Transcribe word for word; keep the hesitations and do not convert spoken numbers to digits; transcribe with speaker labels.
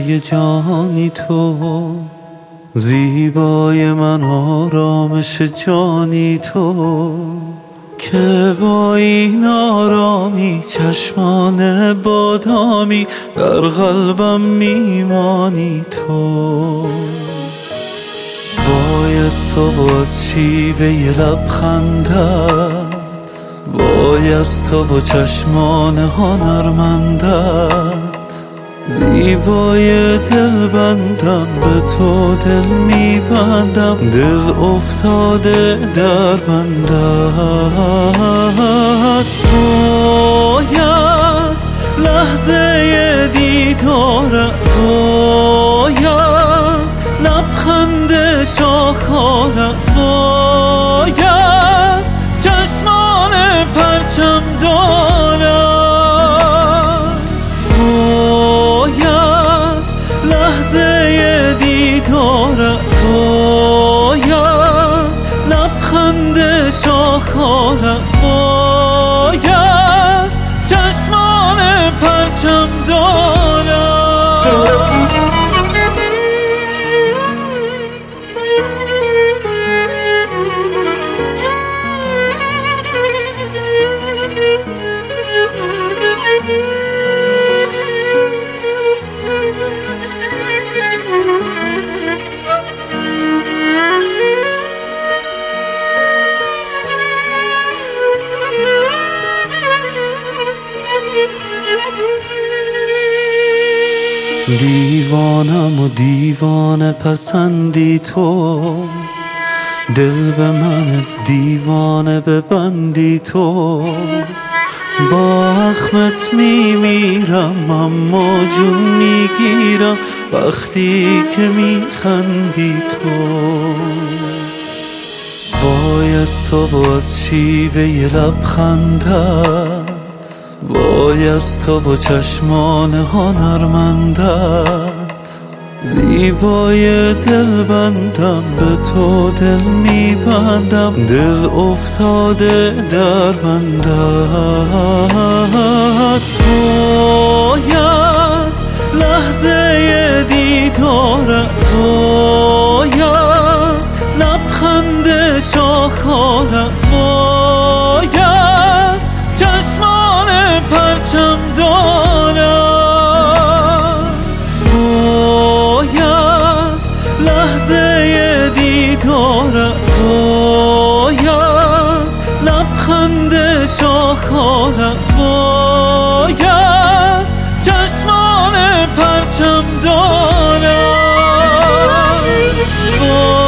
Speaker 1: زیبای جانی تو، زیبای من آرامش جانی تو، که با این آرامی چشمان بادامی در قلبم میمانی تو. وای از تو و از شیوه لبخندت، وای از تو و چشمان هنرمندت، زیبای دل بندم به تو دل میبندم، دل افتاده در بندت. وای از لحظه دیدارت، وای از لبخند شاخارت، وای از چشمان پرچم دارت، وای از لحظه دیدارت، وای از لبخند شاخارت، وای از چشمان پرچم دارت. دیوانم و دیوانه پسندی تو، دل به من دیوانه ببندی تو. با اخمت میمیرم اما جون میگیرم وقتی که میخندی تو. وای از تو و از شیوه لبخندت، وای از تو و چشمان هنرمندت، زیبای دل بندم به تو دل میبندم، دل افتاده در بندت. وای از لحظه دیدارت، وای از لبخند شاخارت، وای از چشمان پرچم دارت، وای از لحظه دیدارت، وای از لبخند شاخارت، وای از چشمان پرچم دارت.